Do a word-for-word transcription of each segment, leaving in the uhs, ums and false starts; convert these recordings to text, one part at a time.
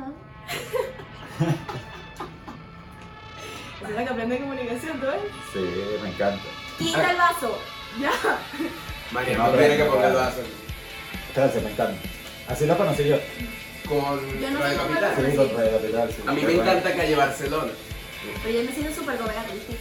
Es la que aprende comunicación, ¿tú ves? Sí, me encanta. Quita el vaso. Ya. María, No, no tiene pero- que poner el vaso. Gracias, me encanta. Así lo conocí yo. Con Yo no Radio sé cómo Capital. lo- Sí, con Radio Capital. Sí. A mí me Pero bueno. encanta Calle Barcelona. Pero yo me siento súper gobernada.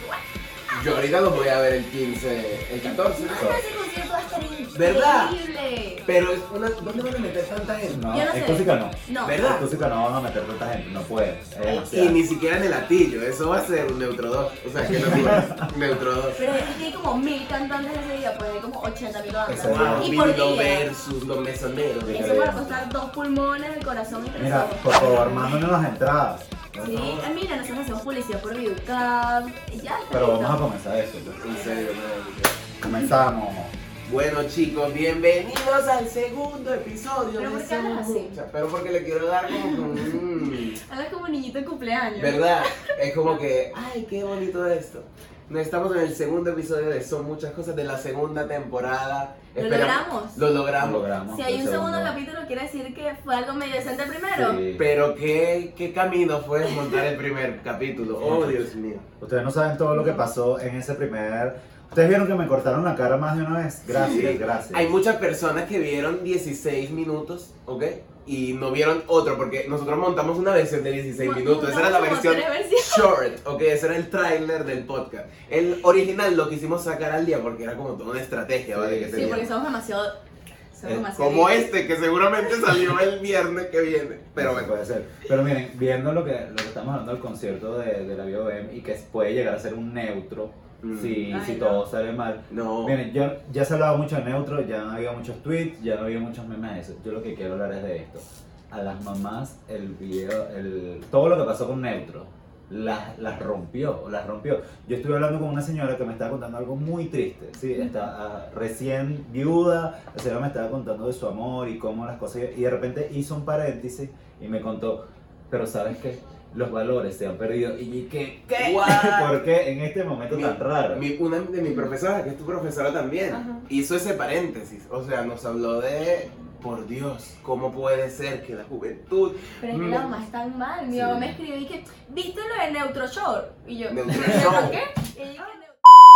Yo ahorita los voy a ver el quince, el catorce. Ese concierto va a estar increíble. ¿Verdad? Pero es una, ¿dónde van a meter tanta gente? No, Yo no en sé. Cúsica no. No. ¿Verdad? En Cúsica no van a meter tanta gente, no puede. Es Y demasiado. ni siquiera en el Atillo, eso va a ser un Neutro dos. O sea, que no Neutro dos. Pero es que hay como mil cantantes ese día, pues hay como ochenta mil bandas. Ese día. Wow, Y por Vino día. versus los mesoneros. Sí. Eso va a costar dos pulmones, el corazón y tres Mira, ojos. por favor, mándanos las entradas. Sí, eh, mira, nosotros hacemos publicidad por Videocab. y Ya, está Pero vamos a listo. comenzar esto. pues. En serio, no. Comenzamos. Bueno chicos, bienvenidos al segundo episodio ¿Pero de por qué hablas Somos así? Muchas. Pero porque le quiero dar como con un... Hablas como niñito de cumpleaños. ¿Verdad? Es como que, ay, qué bonito esto. No, estamos en el segundo episodio de Son Muchas Cosas de la segunda temporada. ¿Lo Esperamos- logramos? Lo logramos. Lo logramos. Si hay el un segundo capítulo, quiere decir que fue algo medio decente primero. Sí. Pero qué, qué camino fue montar el primer capítulo. Oh, Dios mío. Ustedes no saben todo lo que pasó en ese primer. Ustedes vieron que me cortaron la cara más de una vez. Gracias, Sí. gracias. Hay muchas personas que vieron dieciséis minutos, ¿ok? Y no vieron otro, porque nosotros montamos una versión de dieciséis Mo- minutos. Esa era la montamos como versión tres versiones. short, ¿ok? Ese era el tráiler del podcast. El original lo quisimos sacar al día porque era como toda una estrategia, ¿vale? Sí, Que sí, Sí, teníamos. porque somos demasiado. Somos Eh, demasiado. Como libres. este, que seguramente salió el viernes que viene. Pero Sí, bueno. puede ser. Pero miren, viendo lo que, lo que estamos hablando del concierto de, de la B O M y que puede llegar a ser un neutro Mm. si, Ay, si no. todo sale mal. No. Miren, yo, ya se ha hablado mucho de neutro, ya no había muchos tweets, ya no había muchos memes de eso. Yo lo que quiero hablar es de esto. A las mamás, el video, el, todo lo que pasó con neutro, las, las rompió, las rompió. Yo estuve hablando con una señora que me estaba contando algo muy triste, ¿sí? Está ah, recién viuda, la señora me estaba contando de su amor y cómo las cosas, y de repente hizo un paréntesis y me contó, pero ¿sabes qué? Los valores se han perdido. Y que, ¿qué? What? ¿Por qué en este momento Mi- tan raro? Mi- una de mis profesoras, que es tu profesora también, Ajá. hizo ese paréntesis. O sea, nos habló de, por Dios, ¿cómo puede ser que la juventud... Pero es que la mamá está tan mal. Mi Sí. mamá me escribió y que, ¿viste lo de Neutro Show? Y yo, Neutro ¿Neutro Show. qué? Y ella, que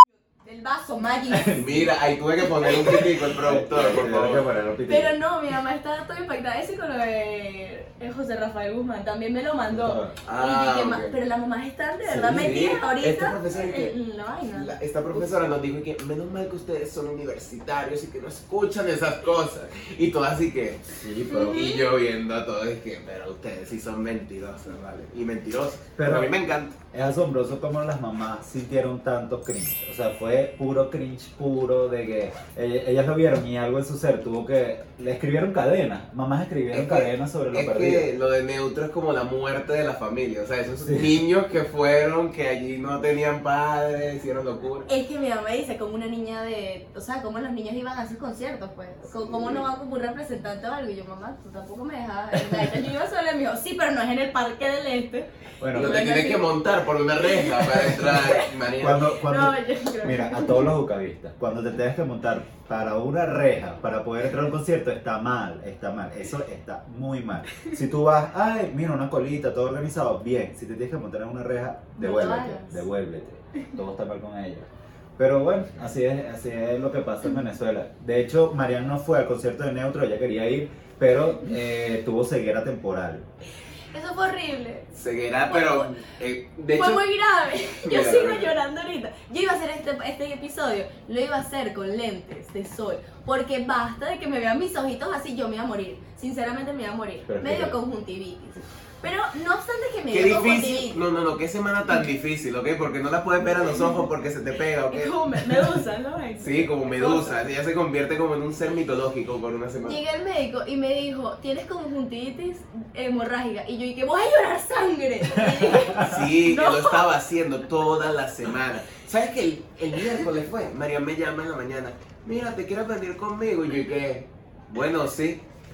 del vaso, Maggie. Mira, ahí tuve que poner un crítico el productor, por Tengo que favor. ponerlo pitido. Pero no, mi mamá estaba toda impactada. Ese con lo de eh, José Rafael Guzmán también me lo mandó. Ah, y dije, "Ma- ok. pero las mamás están de Sí, verdad sí. metidas Esta ahorita profesora que- en la vaina. La- esta profesora nos dijo que menos mal que ustedes son universitarios y que no escuchan esas cosas. Y todas así que... Sí, pero... Y yo viendo a todos es que, pero ustedes sí son mentirosas, ¿vale? Y mentirosos. Pero- Pero a mí me encanta. Es asombroso cómo las mamás sintieron tanto cringe. O sea, fue puro cringe puro de que ell- ellas lo vieron y algo en su ser tuvo que... Le escribieron cadenas. Mamás escribieron Es que- cadenas sobre lo Es perdido. que lo de neutro es como la muerte de la familia. O sea, esos Sí. niños que fueron, que allí no tenían padres, hicieron locura. Es que mi mamá dice como una niña de, o sea, como los niños iban a sus conciertos, pues, Co- cómo no va como un representante o algo, y yo, mamá, tú tampoco me dejas, entonces yo iba sola, y me dijo, sí, pero no es en el Parque del Este. Bueno, No te bueno, tienes sí. que montar por una reja para entrar, María. cuando, cuando, No, yo creo mira, a todos los bucavistas, cuando te tengas que montar para una reja para poder entrar a un concierto, está mal, está mal, eso está muy mal. Si tú vas, ay, mira, una colita, todo organizado, bien. Si te tienes que montar en una reja, No lo devuélvete, hagas. devuélvete. Todo está mal con ella. Pero bueno, así es, así es lo que pasa en Venezuela. De hecho, Mariana no fue al concierto de Neutro, ella quería ir, pero eh, tuvo ceguera temporal. Eso fue horrible. Ceguera, pero eh, de Fue hecho... muy grave. Yo Mira, sigo mira. llorando ahorita. Yo iba a hacer este, este episodio, lo iba a hacer con lentes de sol. Porque basta de que me vean mis ojitos así, yo me iba a morir. Sinceramente me iba a morir. Pero Medio que- conjuntivitis. Pero no obstante que me Qué dio difícil. conjuntivitis. No, no, no, qué semana tan difícil, ¿ok? Porque no la puedes ver a los ojos porque se te pega, ¿ok? Es como me- medusa, ¿no? Sí, como medusa. Ella se convierte como en un ser mitológico por una semana. Llegué al médico y me dijo, tienes conjuntivitis hemorrágica. Y yo dije, voy a llorar sangre. Y dije, Sí, No. que lo estaba haciendo toda la semana. ¿Sabes que el, el miércoles fue? María me llama en la mañana. Mira, ¿te quieres venir conmigo? Y yo, ¿qué? Bueno, sí.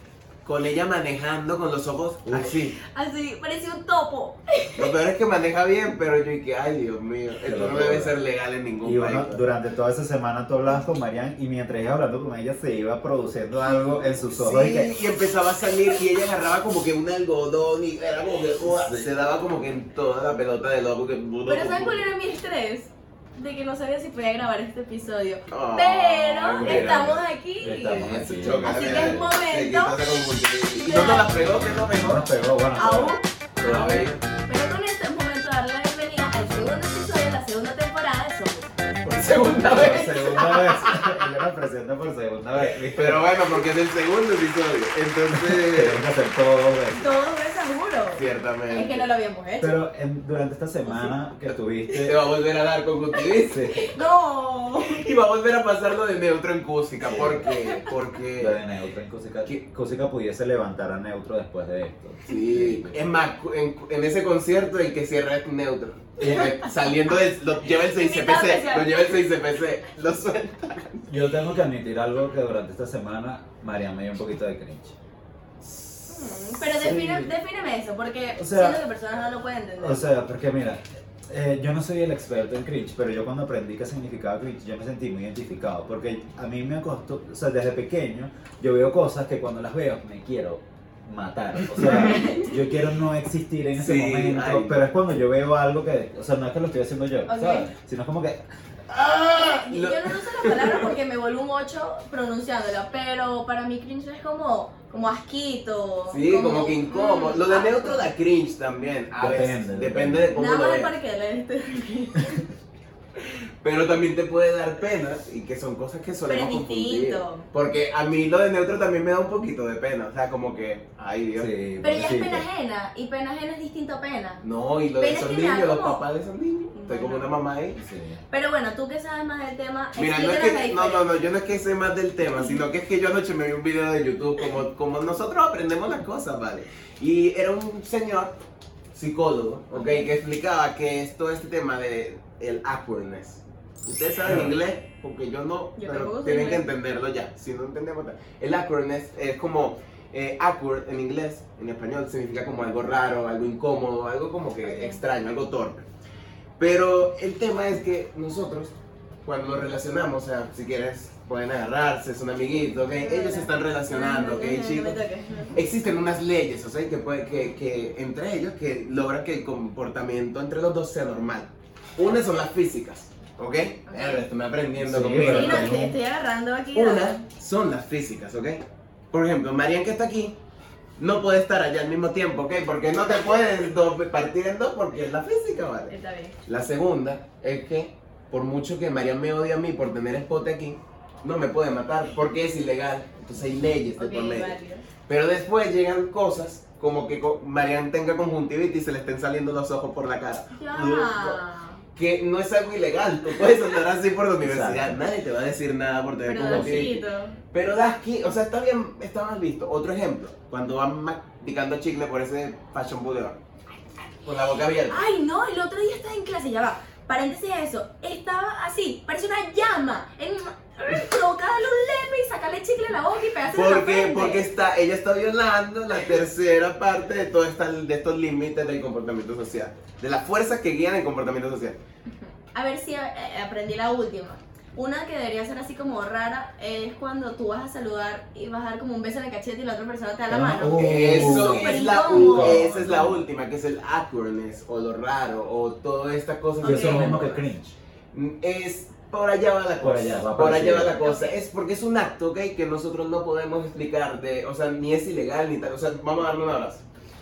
con ella manejando con los ojos así. Así, parecía un topo. Lo peor es que maneja bien, pero yo dije, ay Dios mío, esto no locura. debe ser legal en ningún Y país. uno, durante toda esa semana tú hablabas con Marian y mientras ibas hablando con ella se iba produciendo algo en sus ojos. Sí, y que, y empezaba a salir y ella agarraba como que un algodón y era como que ¡uah! Sí. Se daba como que en toda la pelota de loco. Que... Pero ¿saben cuál era mi estrés? De que no sabía si podía grabar este episodio. Oh, Pero mira. estamos aquí. Estamos Eso aquí. choca, Así que mira, es momento se quitó ese conjuntivitis. ¿Y no te la pegó? ¿Qué es lo no mejor? nos pegó, bueno, Aún. Todavía. Pero con esto es momento de darle la bienvenida al segundo episodio de la segunda temporada de Somos. Por segunda por vez. segunda vez. Ella nos presenta por segunda vez. ¿viste? Pero bueno, porque es el segundo episodio. Entonces, Tenemos que hacer todo dos veces. Todos de seguro. ciertamente. Es que no lo habíamos hecho. Pero en- durante esta semana que Te estuviste. va a volver a dar conjuntivitis. Sí, No. Y va a volver a pasarlo de neutro en Cúsica. ¿Por qué? lo Porque. de Neutro en Cúsica. ¿Qué? Cúsica pudiese levantar a Neutro después de esto. Sí, es más, en, en ese concierto el que cierra es neutro. Eh, Saliendo del. Lo lleva el seis C P C. Lo lleva el seis C P C. Lo suelta. Yo tengo que admitir algo que durante esta semana Marian me dio un poquito de cringe. Mm, Pero define, Sí. defíneme eso, porque O sea, siento que personas no lo pueden entender. O sea, porque mira, eh, yo no soy el experto en cringe, pero yo cuando aprendí qué significaba cringe, yo me sentí muy identificado, porque a mí me acostó, o sea, desde pequeño, yo veo cosas que cuando las veo me quiero matar, o sea, yo quiero no existir en ese Sí, momento, ay. pero es cuando yo veo algo que, o sea, no es que lo estoy haciendo yo, Ok. ¿sabes? Sino es como que, Y Lo- yo no uso la palabra porque me vuelvo un ocho pronunciándola, pero para mí cringe es como, como asquito. Sí, como que incómodo. mm, Lo de asco. neutro da cringe también. A Depende, veces. depende. Depende de cómo Nada lo más el veas. parque de este. Pero también te puede dar pena y que son cosas que solemos Pero es confundir. distinto. Porque a mí lo de neutro también me da un poquito de pena. O sea, como que, ay Dios. sí, Pero ya es pobrecito. pena ajena, y pena ajena es distinto a pena. No, y lo de Pero es esos que me da niños, los como- papás de esos niños. Estoy como una mamá ahí. Sí. Pero bueno, tú que sabes más del tema, Mira, no es explícanos que, la no, no, diferencia. no, yo no es que sé más del tema, sino que es que yo anoche me vi un video de YouTube como, como nosotros aprendemos las cosas, ¿vale? Y era un señor psicólogo, ¿ok? Que explicaba que es todo este tema de el awkwardness. Ustedes saben inglés, porque yo no, Yo pero tampoco sé tienen que inglés. entenderlo ya. Si no entendemos, el awkwardness es como eh, awkward en inglés, en español significa como algo raro, algo incómodo, algo como que Ok. extraño, algo torpe. Pero el tema es que nosotros, cuando nos relacionamos, o sea, si quieres, pueden agarrarse, es un amiguito, ¿ok? Ellos se están relacionando, No, ¿ok, no, no, no chicos? me toques. Existen unas leyes, o sea, que, puede, que, que entre ellos que logran que el comportamiento entre los dos sea normal. Una son las físicas, ¿ok? Verga, estoy aprendiendo Sí, conmigo. Sí, pero no, ¿no? estoy, estoy agarrando aquí. Una son las físicas, ¿ok? Por ejemplo, Marian que está aquí no puede estar allá al mismo tiempo, ¿ok? Porque no te puedes do- partir en dos porque es la física, ¿vale? Está bien. La segunda es que, por mucho que Marian me odie a mí por tener espote aquí, no me puede matar porque es ilegal. Entonces hay leyes de Ok, por medio. válido. Pero después llegan cosas como que co- Marian tenga conjuntivitis y se le estén saliendo los ojos por la cara. Ya. Que no es algo ilegal, tú puedes andar así por la universidad, Exacto. nadie te va a decir nada por tener Pero conjuntivitis. Dosito. Pero das aquí, o sea, está bien, está mal visto. Otro ejemplo, cuando van ma- picando chicle por ese Fashion Boulevard, con la boca abierta. Ay, no, el otro día estaba en clase, ya va. Paréntesis a eso, estaba así, parece una llama, en provocada los lepes y sacarle chicle a la boca y pegarse en la Porque, frente. porque está, ella está violando la tercera parte de todos de estos límites del comportamiento social, de las fuerzas que guían el comportamiento social. A ver si eh, aprendí la última. Una que debería ser así como rara es cuando tú vas a saludar y vas a dar como un beso en el cachete y la otra persona te da la Ah, mano. uh, Eso Súper es la, incómodo. esa es la última, que es el awkwardness o lo raro o todas estas cosas. Y eso es lo Ok. mismo que cringe. Es por allá va la cosa. Por allá, va por allá parecido. va la cosa. Ok. Es porque es un acto, ¿ok? Que nosotros no podemos explicar de, o sea, ni es ilegal ni tal. O sea, vamos a darle un abrazo.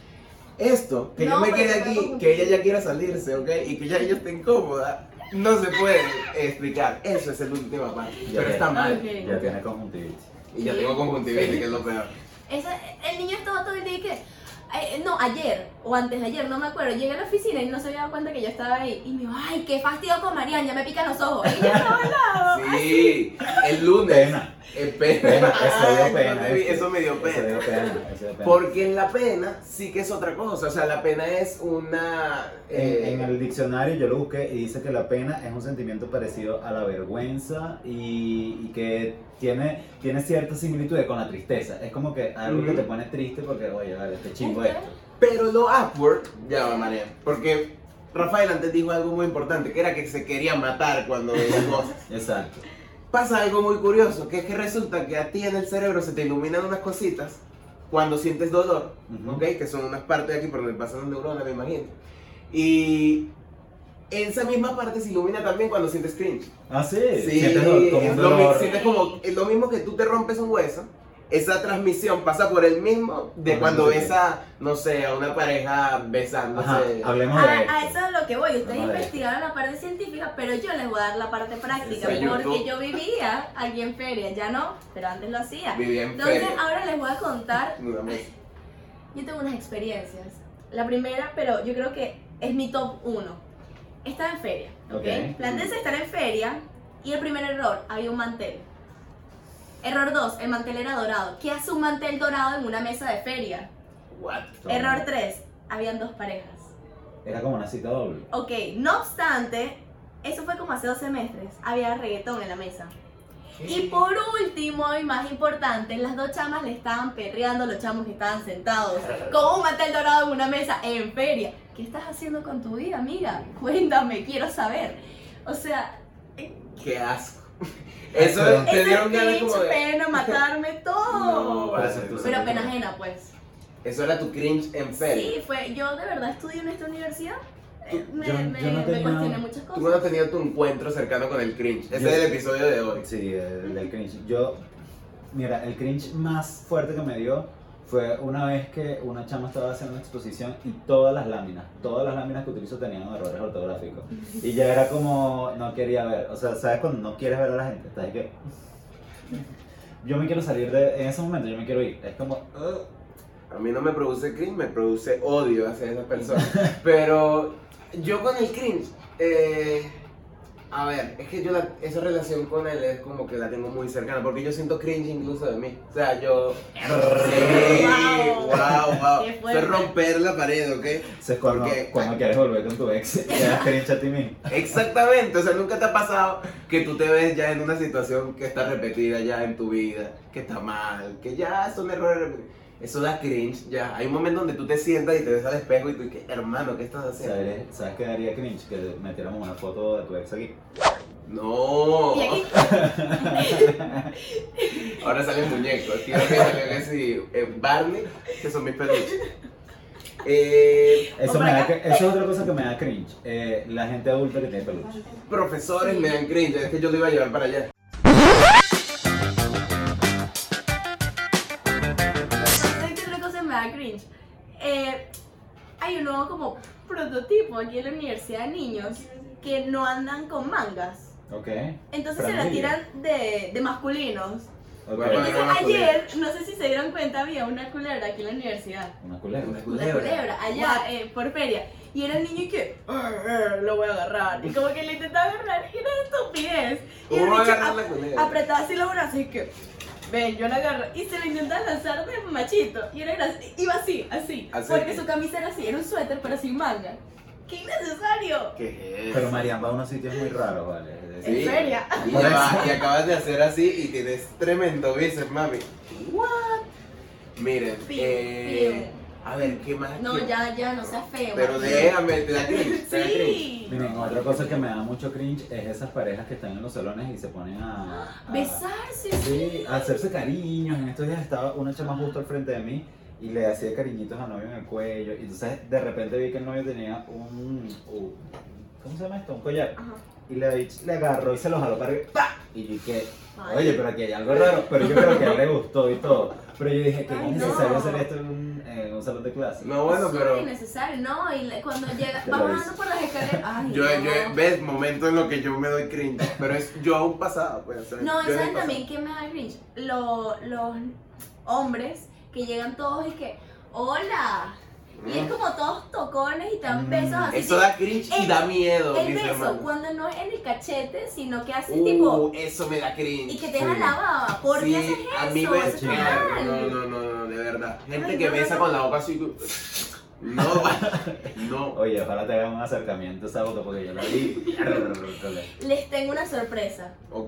Esto, que No, yo me pero quede te aquí, puedo que ella ya quiera salirse, ¿ok? Y que ya ella esté incómoda, no se puede explicar. Eso es el último parte. Ya Pero ve. está mal. Ok. Ya tiene conjuntivitis. Y ya Sí. tengo conjuntivitis, que es lo peor. Ese, el niño estaba todo el día y que, eh, no, ayer o antes de ayer, no me acuerdo, llegué a la oficina y no se había dado cuenta que yo estaba ahí y me dijo, ay, qué fastidio con Marian, ya me pican los ojos. Y yo estaba al lado. Sí, el lunes. Pena. Es pena. Pena, eso dio Ay, pena, no te vi, ¿viste? Eso me dio Eso pena. dio pena, eso dio pena. Porque en la pena sí que es otra cosa. O sea, la pena es una. eh, En, en el diccionario yo lo busqué y dice que la pena es un sentimiento parecido a la vergüenza y, y que tiene, tiene cierta similitud con la tristeza. Es como que algo Ujú. que te pone triste porque, oye, vale, este chingo Ok. esto. Pero lo upward, ya va, María, porque Rafael antes dijo algo muy importante, que era que se quería matar cuando veía cosas. Exacto. Pasa algo muy curioso, que es que resulta que a ti en el cerebro se te iluminan unas cositas cuando sientes dolor, Ujú. ¿ok? Que son unas partes de aquí por donde pasan las neuronas, me imagino. Y esa misma parte se ilumina también cuando sientes cringe. Ah, sí. Sí, Sientes do- como es un lo, mi- dolor. sientes como, es lo mismo que tú te rompes un hueso, esa transmisión pasa por el mismo de Ajá, cuando no sé ves qué. a, no sé, a una pareja besándose. Ajá, hablemos A, de a esto. eso es lo que voy. Ustedes Vamos a ver. investigaron la parte científica, pero yo les voy a dar la parte práctica. Eso es Porque YouTube. yo vivía aquí en feria, ya no, pero antes lo hacía. Vivía en Entonces, feria. ahora les voy a contar. Una vez. Yo tengo unas experiencias. La primera, pero yo creo que es mi top uno. Estaba en feria, ¿ok? Ok. Plántense estar en feria y el primer error, había un mantel. Error dos, el mantel era dorado. ¿Qué hace un mantel dorado en una mesa de feria? What? Toma. Error tres, habían dos parejas. Era como una cita doble. Ok, no obstante, eso fue como hace dos semestres, había reggaetón en la mesa. Y por último, y más importante, las dos chamas le estaban perreando a los chamos que estaban sentados con un mantel dorado en una mesa en feria. ¿Qué estás haciendo con tu vida, amiga? Cuéntame, quiero saber. O sea, Qué asco. Eso Pero- te ese dieron ganas cringe, como de. pena, matarme, todo. No, vale, Pero eso- Pero pena ajena, pues. Eso era tu cringe en feria. Sí, fue, yo de verdad estudio en esta universidad. eh, Me, Yo- me, yo no me tenía- cuestioné muchas Tú no has cosas. tenido tu encuentro cercano con el cringe. Ese Yo- es el episodio de hoy. Sí, el del cringe. Yo, mira, el cringe más fuerte que me dio fue una vez que una chama estaba haciendo una exposición y todas las láminas, todas las láminas que utilizo tenían errores ortográficos. Y ya era como, no quería ver. O sea, ¿sabes cuando no quieres ver a la gente? Estás ahí que... Yo me quiero salir de... En ese momento yo me quiero ir. Es como... "Ugh". A mí no me produce cringe, me produce odio hacia esa persona. Pero yo con el cringe, eh, a ver, es que yo la- esa relación con él es como que la tengo muy cercana, porque yo siento cringe incluso de mí. O sea, yo... Sí, Wow. wow, wow. Qué Eso fuerte. es romper la pared, ¿ok? Eso es cuando, Porque- cuando quieres volver con tu ex, te das cringe a ti mismo. Exactamente, o sea, nunca te ha pasado que tú te ves ya en una situación que está repetida ya en tu vida, que está mal, que ya son errores repetidos. Eso da cringe, ya. Hay un momento donde tú te sientas y te ves al espejo y tú dices, hermano, ¿qué estás haciendo? ¿Sabes, ¿Sabes qué daría cringe? Que metiéramos una foto de tu ex aquí. No. Y aquí, Ahora salen muñecos. Tío, que salió que sí, eh, Barney, que son mis peluches. Eh, Eso, por me da, acá. eso es otra cosa que me da cringe. Eh, la gente adulta que tiene peluche. profesores me dan cringe, es que yo lo iba a llevar para allá. ¿sabes qué otra cosa me da cringe? Eh, hay un nuevo como prototipo aquí en la universidad de niños que no andan con mangas. Ok. Entonces se la Franquilla. tiran de, de masculinos. Ok. Bueno, Entonces una ayer, no sé si se dieron cuenta, había una culebra aquí en la universidad. Una culebra. Una Una culebra. culebra, allá eh, por feria. Y era el niño y que, "Arr, arr, lo voy a agarrar. Y como que le intentaba agarrar, y era estupidez. Y el ¿Cómo va a bicho agarrar la ap- culebra? apretaba así los brazos y que, ven, yo la agarro. Y se lo intentaba lanzar de machito. Y era gracioso. Iba así, así. Así. Porque su camisa era así, era un suéter, pero sin manga. ¡Qué innecesario! ¿Qué es? Pero Marian va a unos sitios muy raros, ¿vale? Es decir, En feria. Y, ya va, y acabas de hacer así y tienes tremendo bíceps, mami. What? Miren, Fin, eh, a ver, ¿qué más? No, ¿Qué- ya, ya, no seas feo. Pero Martín. déjame, te da cringe, te da cringe. Sí. Miren, otra cosa que me da mucho cringe es esas parejas que están en los salones y se ponen a... a- Besarse, Sí, a hacerse cariños. En estos días estaba una chama justo al frente de mí y le hacía cariñitos al novio en el cuello. Y entonces de repente vi que el novio tenía un... un- ¿cómo se llama esto? Un collar. Ajá. Y le, le agarró y se lo jaló para arriba. ¡Pah! Y yo dije, Ay. oye, pero aquí hay algo raro. Pero yo creo que a él le gustó y todo. Pero yo dije, que Ay, es no. necesario hacer esto en un, en un salón de clase. No, bueno, Súper pero innecesario, no, y le- cuando llega, Ya va lo bajando hice. por las escaleras, ay, yo, no. yo, ves, momento en lo que yo me doy cringe, pero es yo a un pasado, pues, o sea, No, yo y en el saben pasado. también que me da cringe, Lo- los hombres que llegan todos y que, hola, y es como todos tocones y te dan Mm. besos así. Eso da cringe y El- da miedo, El mis beso, hermanos. cuando no es en el cachete, sino que hace Uh, tipo, eso me da cringe. y que te sí. deja la baba, ¿por qué Sí, haces eso? a mí me Eso está mal. no, no, no, no, de verdad. Gente Ay, que no, besa no, con no. la boca así. No, no. Oye, ojalá te hagan un acercamiento esa foto porque yo la vi. Les tengo una sorpresa. Ok.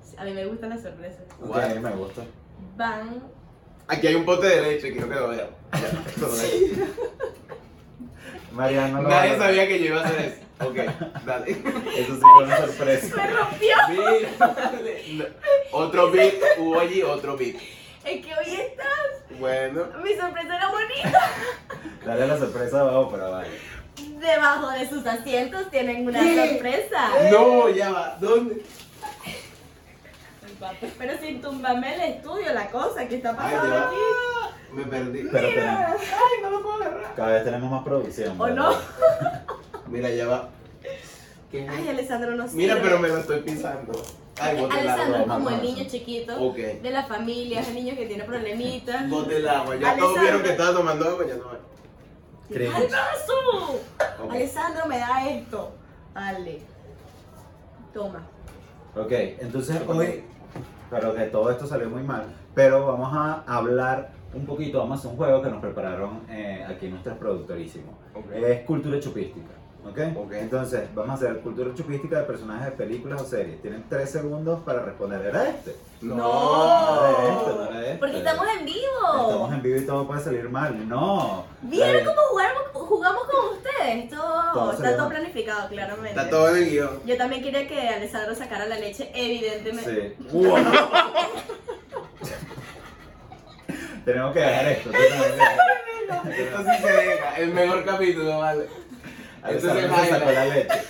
A mí me gustan las sorpresas. Ok, me gusta. Van. Aquí hay un pote de leche, quiero que lo vean. Ya, todo bien. Mariana, no lo Nadie hagas. sabía que yo iba a hacer eso. Ok, dale. Eso sí fue una sorpresa. ¡Me rompió! Sí, dale. No. Otro beat, hubo allí otro beat. Es que hoy estás. Bueno. Mi sorpresa era bonita. Dale la sorpresa abajo, pero vale. Debajo de sus asientos tienen una ¿Qué? sorpresa. No, ya va. ¿Dónde? Pero sin tumbarme el estudio, la cosa que está Ay, pasando ya. aquí. Me perdí. Pero Mira. tenemos, Ay, no lo puedo agarrar. cada vez tenemos más producción. ¿O ¿verdad? no? Mira, ya va. ¿Qué? Ay, Alessandro no Mira, sirve. pero me lo estoy pisando. Ay, bote el Alessandro es agua. como el Vamos. niño chiquito Ok. de la familia, es el niño que tiene problemitas. Bote el agua. Ya todos Alessandro. vieron que estaba tomando agua, ya no hay. Cringe. ¡Al vaso! Ok. Alessandro me da esto. Dale. Toma. Ok, entonces hoy, pero que todo esto salió muy mal, pero vamos a hablar un poquito, vamos a hacer un juego que nos prepararon eh, aquí nuestros productorísimos. Ok. Es cultura chupística, ¿ok? Ok. Entonces, vamos a hacer cultura chupística de personajes de películas o series. Tienen tres segundos para responder. ¿Era este? No. No era este, no era este. Porque estamos en vivo. Estamos en vivo y todo puede salir mal. No. ¿Vieron Eh, cómo jugamos, jugamos con ustedes? Todo, Todo está salió todo mal. planificado, claramente. Está todo en el guión. Yo también quería que Alessandro sacara la leche, evidentemente. Sí. Wow. Tenemos que dejar esto. tenemos que dejar- Esto sí se deja. El mejor capítulo, vale. Esto es el Alessandro se sacó la highlight. leche.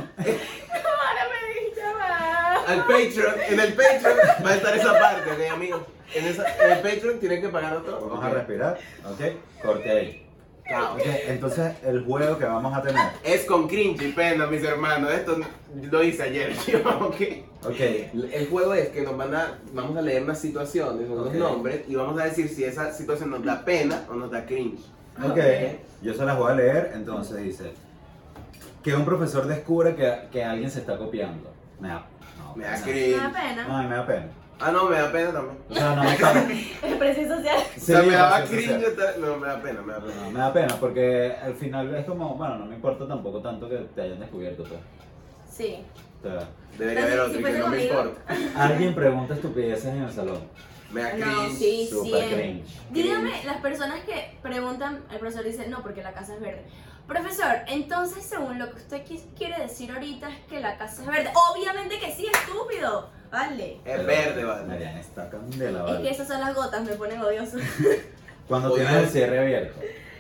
Ahora me dijiste más. Al Patreon, en el Patreon va a estar esa parte, ok, amigos. En, esa, en el Patreon tienen que pagarlo todo. Vamos a respirar, ¿ok? Corte ahí. Chao. Ok, entonces el juego que vamos a tener. Es con cringe y pena, mis hermanos. Esto lo hice ayer, yo, ok. Ok, El juego es que nos van a, vamos a leer unas situaciones, unos Ok. nombres, y vamos a decir si esa situación nos da pena o nos da cringe. ok. Yo se las voy a leer, entonces dice. Que un profesor descubre que, que alguien se está copiando. Me da, no, Me da pena. cringe. Me da pena. No, me da pena. Ah, no, me da pena también. O sea, no me da pena. El presión social. o sea, me daba sí, sí, sí. cringe. estar- No, me da pena, me da pena. No, me da pena porque al final es como, bueno, no me importa tampoco tanto que te hayan descubierto, pues. Sí. O sea, Debería haber Entonces, otro si y que fuese no me conmigo- importa. alguien pregunta estupideces en el salón. Me da cringe. No, sí, Super siempre. cringe. Dígame, las personas que preguntan, el profesor dice, no, porque la casa es verde. Profesor, entonces según lo que usted quis- quiere decir ahorita es que la casa es verde. Obviamente que sí, estúpido. Vale. Es Pero, verde, vale. Mariana está candela, Es que vale. esas son las gotas, me ponen odioso. Cuando Oye. tienes el cierre abierto.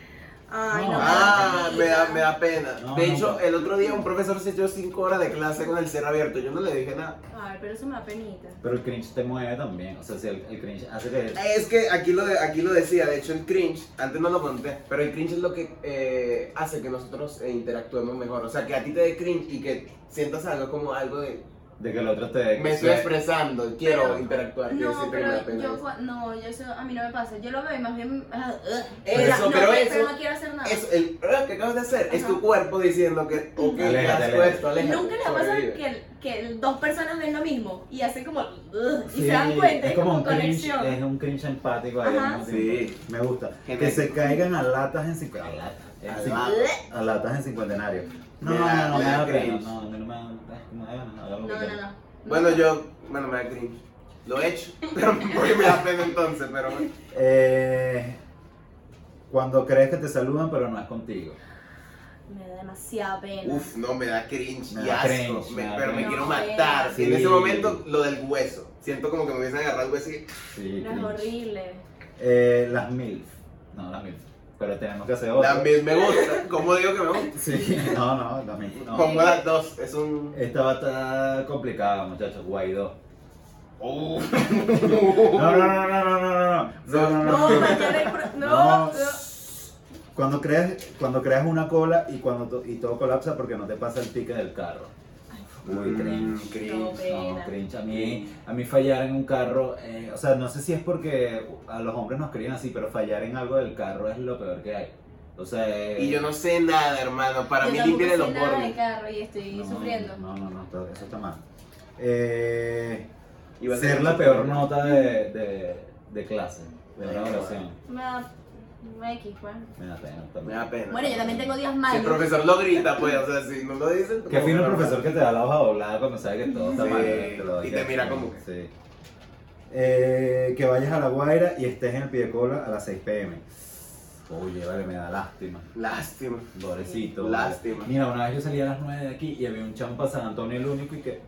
Ay, No. no. Ah, me me da da, me da pena. No, De no, hecho, no. el otro día un profesor se echó cinco horas de clase con el cerro abierto. Yo no le dije nada. Ay, pero eso me da penita. Pero el cringe te mueve también. O sea, si el, el cringe hace que. Es que aquí lo, de- aquí lo decía, de hecho el cringe, antes no lo conté, pero el cringe es lo que eh, hace que nosotros eh, interactuemos mejor. O sea, que a ti te dé cringe y que sientas algo como algo de, De que el otro te. me estoy expresando, quiero Pero- interactuar, quiero No, decirte que me da pero pena. yo, eso. cua- no, yo eso a mí no me pasa. Yo lo veo y más bien. ah, ugh. Eso, no, pero no, eso- pero no quiero hacer nada. Eso, el ah, que acabas de hacer es Ajá. tu cuerpo diciendo que, ok, Aléjate, te has aléjate. puesto, aléjate, Nunca les ha pasado sobrevive. que, que dos personas ven lo mismo y hacen como. ugh, y Sí, se dan cuenta, es es como como un cringe, conexión. es un cringe empático ahí al Ajá. mismo tiempo. Sí. Me gusta. Gente- Que se caigan a latas en cincu- a latas, en A cincu- latas. a latas en cincuentenario. No, Me no, da- no, no me me da da pena. cringe. No, a mí no me da. No me da gana, hagan lo que No, no, quieran. no. Bueno, yo, bueno, me da cringe. Lo he hecho, pero porque me da pena entonces, pero bueno. Eh, cuando crees que te saludan, pero no es contigo. Me da demasiada pena. Uf, no, me da cringe Me y da asco, cringe, me- me da pero me cringe. quiero No, matar. sí. En ese momento, lo del hueso. Siento como que me hubiesen agarrado el hueso y... Sí, No, es cringe. horrible. Eh, las MILF. No, las MILF. Pero tenemos que hacer otra. También me gusta. ¿Cómo digo que me gusta? Sí, no, no, las MILF. No. Pongo las dos, es un... Esta va a estar complicada, muchachos. Guaidó. Uh. No, no, no, no, no, no, no. No, no, No, no. mañana hay pro- no, No. no. Cuando creas, cuando creas una cola y cuando to- y todo colapsa porque no te pasa el ticket del carro. Uy, Mm, cringe. cringe. No, No, pena. cringe. A mí, a mí fallar en un carro, eh, o sea, no sé si es porque a los hombres nos crían así, pero fallar en algo del carro es lo peor que hay. O sea, eh, Y yo no sé nada, hermano. Para Yo mí tampoco limpiar sé los nada de bordes. carro y estoy no, sufriendo. No, no, no, está- eso está mal. Eh, Iba a ser ser la mucho peor peor. nota de, de, de clase, de una Ay, evaluación. Me da- X, bueno. Me da pena Me también. da pena. Bueno, yo también tengo días Si malos. el profesor lo grita, pues, o sea, si no lo dicen. Qué fino el profesor que te da la hoja doblada cuando sabe que todo está Sí, mal. ¿eh? lo y deja te mira así, como que- Sí. Eh, que vayas a La Guaira y estés en el Piedecola a las seis pm. Oye, vale, me da lástima. Lástima. Pobrecito. Lástima. Vale. Mira, una vez yo salí a las nueve de aquí y había un chamo para San Antonio el único y que...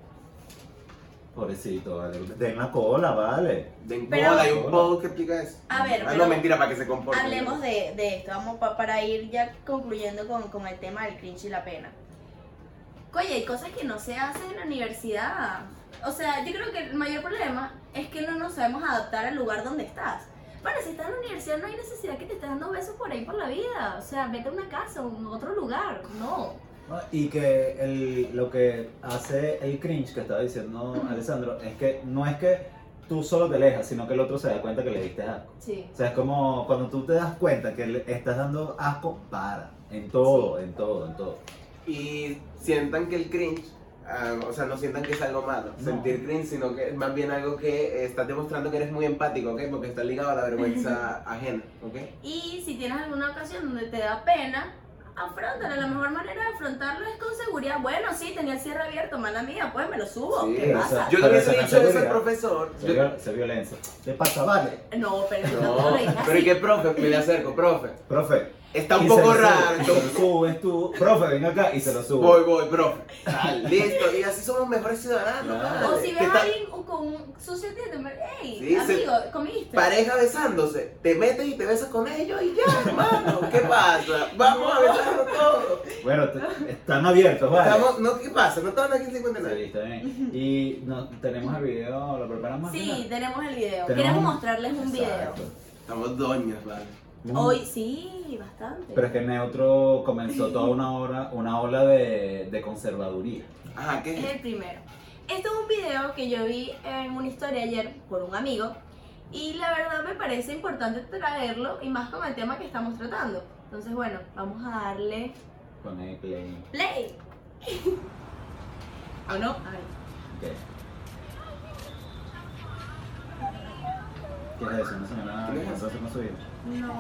Pobrecito, vale. Den la cola, vale. Den Pero- cola, hay un post que explica eso. A ver, Ah, pero no, mentira, para que se comporte. hablemos de, de esto. Vamos pa- para ir ya concluyendo con, con el tema del cringe y la pena. Oye, hay cosas que no se hacen en la universidad. O sea, yo creo que el mayor problema es que no nos sabemos adaptar al lugar donde estás. Bueno, si estás en la universidad no hay necesidad que te estés dando besos por ahí por la vida. O sea, vete a una casa, a un otro lugar. No. No, Y que el, lo que hace el cringe que estaba diciendo Alessandro es que no es que tú solo te alejas, sino que el otro se da cuenta que le diste asco. Sí. O sea, es como cuando tú te das cuenta que le estás dando asco, para. En todo, en todo, en todo. Y sientan que el cringe, ah, o sea, no sientan que es algo malo, No. sentir cringe, sino que es más bien algo que eh, estás demostrando que eres muy empático, ¿ok? Porque está ligado a la vergüenza ajena, ¿ok? Y si tienes alguna ocasión donde te da pena, afrontala. La mejor manera de afrontarlo es con seguridad. Bueno, sí, tenía el cierre abierto, mala mía, pues me lo subo. Sí, ¿Qué o pasa? sea, Yo le Pero hubiese esa dicho eso al categoría- profesor. Se, yo- viol- se violencia. ¿Qué pasa, vale? No, pero no, No, lo dije pero ¿y así. qué profe? Me le acerco, profe. Profe. Está un y poco se lo raro. sube, Se entonces- lo subes tú. Profe, ven acá y se lo subo. Voy, voy, profe. Tal, listo. Y así somos mejores ciudadanos. Claro. O vale. si ¿Qué ves a tal? alguien con un sucio diente, hey, Sí, se- amigo, comiste. Pareja besándose, te metes y te besas con ellos y ya, hermano. ¿Qué pasa? Vamos a besarnos todos. Bueno, te- están abiertos, ¿vale? Estamos, no, ¿qué pasa? No estaban aquí en cincuenta y Sí, nueve. está bien. Y no, tenemos el video, ¿lo preparamos? al Sí, final? tenemos el video. Tenemos Queremos un- mostrarles un video. Exacto. Estamos doñas, vale. Mm. Hoy sí, bastante. Pero es que Neutro comenzó toda una hora, una ola de, de conservaduría. Ajá, ¿qué Es es? el primero. Esto es un video que yo vi en una historia ayer por un amigo y la verdad me parece importante traerlo y más con el tema que estamos tratando. Entonces, bueno, vamos a darle Con el play. play. ¿O no? Ay. ¿Qué? ¿Qué es eso? ¿Una señora ¿Qué es que eso? entró haciendo su vida? No,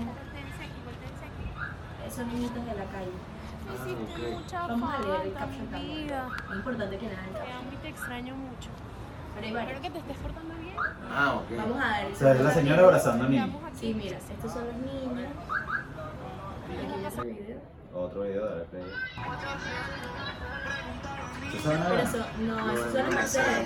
son niñitos de la calle. Ah, Hiciste ok. mucha Vamos a leer el falta, caption mi también. vida. Es importante que nada el Te caption. amo y te extraño mucho. Pero hay varios. Espero que te estés portando bien. Ah, ok. Vamos a ver. O sea, es la señora abrazando a Te niños. amo a ti. Sí, mira, estos son los niños. Aquí ya se video. Otro video de play. ¿Eso suena Pero bien? eso, no, eso son los Mercedes.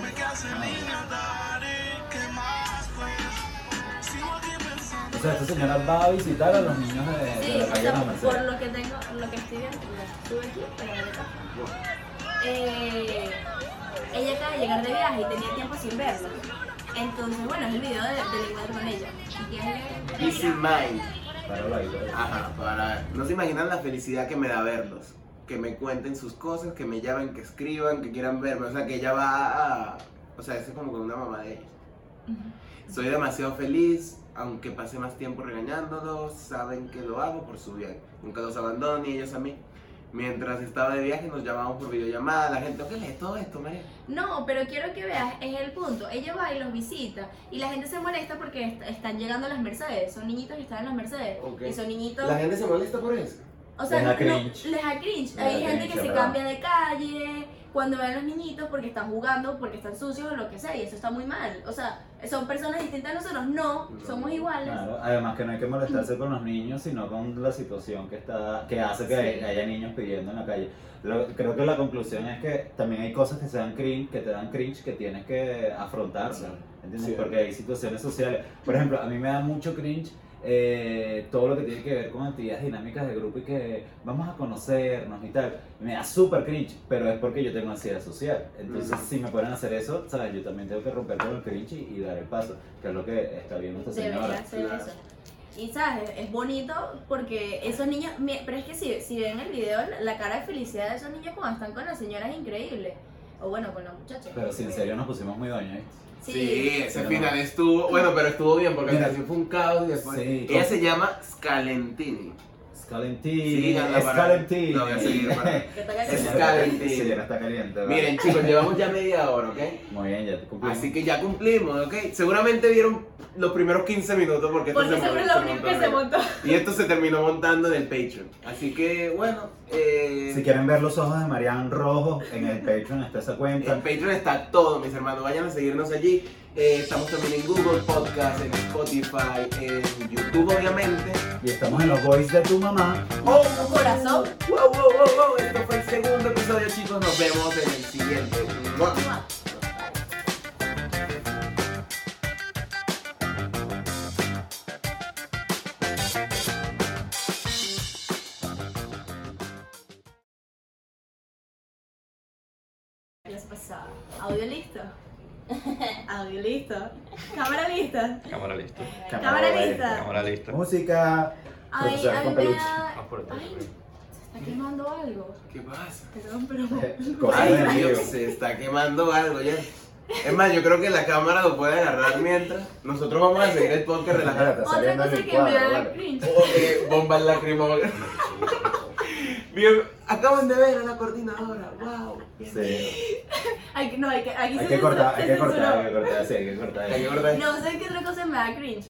O sea, esta señora va a visitar a los niños de, de Sí, la o calle sea, de la por Merced. lo que tengo, lo que estoy viendo, mira, estuve aquí, pero de acá. Eh, ella acaba de llegar de viaje y tenía tiempo sin verlo. Entonces, bueno, es el video de, del encuentro con ella. Y que Easy Mind. Páralo ahí, páralo ahí. Ajá, para. No se imaginan la felicidad que me da verlos. Que me cuenten sus cosas, que me llamen, que escriban, que quieran verme. O sea, que ella va a. O sea, es como con una mamá de ellos. Soy demasiado feliz, aunque pase más tiempo regañándolos, saben que lo hago por su bien. Nunca los abandono ni ellos a mí. Mientras estaba de viaje nos llamábamos por videollamada, la gente, ¿qué lee todo esto, María? No, pero quiero que veas, es el punto. Ella va y los visita y la gente se molesta porque est- están llegando a las Mercedes. Son niñitos que están en las Mercedes. Ok. Y son niñitos. La gente se molesta por eso. O sea, Les da no- cringe. les da cringe. Les da Hay gente cringe, que se ¿verdad? cambia de calle cuando ven a los niñitos porque están jugando, porque están sucios o lo que sea, y eso está muy mal. O sea, son personas distintas a nosotros, no, No. somos iguales. Claro, además que no hay que molestarse con los niños, sino con la situación que está, que hace que Sí. hay- haya niños pidiendo en la calle. Lo- creo que la conclusión es que también hay cosas que se dan cringe, que te dan cringe, que tienes que afrontarlas, Sí. ¿entiendes? Sí. Porque hay situaciones sociales. Por ejemplo, a mí me da mucho cringe eh, todo lo que tiene que ver con actividades dinámicas de grupo y que vamos a conocernos y tal. Me da súper cringe, pero es porque yo tengo ansiedad social. Entonces, Ujú. si me ponen a hacer eso, ¿sabes? Yo también tengo que romper con el cringe y, y dar el paso, que es lo que está viendo esta señora. Debería ser claro. eso. Y sabes, es bonito porque esos niños, mi- pero es que si, si ven el video, la, la cara de felicidad de esos niños cuando están con la señora es increíble. O bueno, con la muchacha. Pero si en serio nos pusimos muy doña, ¿eh? Sí, ese pero final no. estuvo, bueno, pero estuvo bien porque Mira. al principio fue un caos y después. Sí, Ella con- se llama Scalentini. Scalentín, Síganla para- Scalentín. La voy a seguir para- Que está Es caliente. Scalentín. Sí, ya está caliente. ¿vale? Miren chicos, llevamos ya media hora, ¿ok? Muy bien, ya te cumplimos. Así que ya cumplimos, ¿ok? Seguramente vieron los primeros quince minutos porque esto Porque se, seguro mon- es lo se único montó que se en- montó. Y esto se terminó montando en el Patreon. Así que, bueno, eh, Si quieren ver los ojos de Marian rojos, en el Patreon está esa cuenta. en Patreon está todo, mis hermanos. Vayan a seguirnos allí. Eh, estamos también en Google Podcast, en Spotify, en YouTube, obviamente. Y estamos en los boys de tu mamá. ¡Oh! Un corazón. ¡Wow, wow, wow, wow! Esto fue el segundo episodio, chicos. Nos vemos en el siguiente. ¡Mua! Mua. Ya se pasó. Audio listo. Audio listo. Cámara lista. Cámara listo. Cámara buena. lista. Cámara listo. Música. Ay, Profesor a mí con me peluche. da... Ah, por el Ay, se está quemando algo. ¿Qué pasa? Perdón, pero... Cosas Ay, de Dios, vivo. se está quemando algo ya. Es más, yo creo que la cámara lo puede agarrar mientras. Nosotros vamos a seguir el podcast Mira, relajado. está Otra saliendo cosa el que me cuadro, da vale. cringe. Eh, bombas lacrimógenas. Bien, acaban de ver a la coordinadora. Wow. Sí. Hay que, no, hay que, aquí Hay se que cortar, se hay que censuró. cortar, hay que cortar, sí, hay que cortar. Hay que cortar. No sé qué otra cosa me da cringe.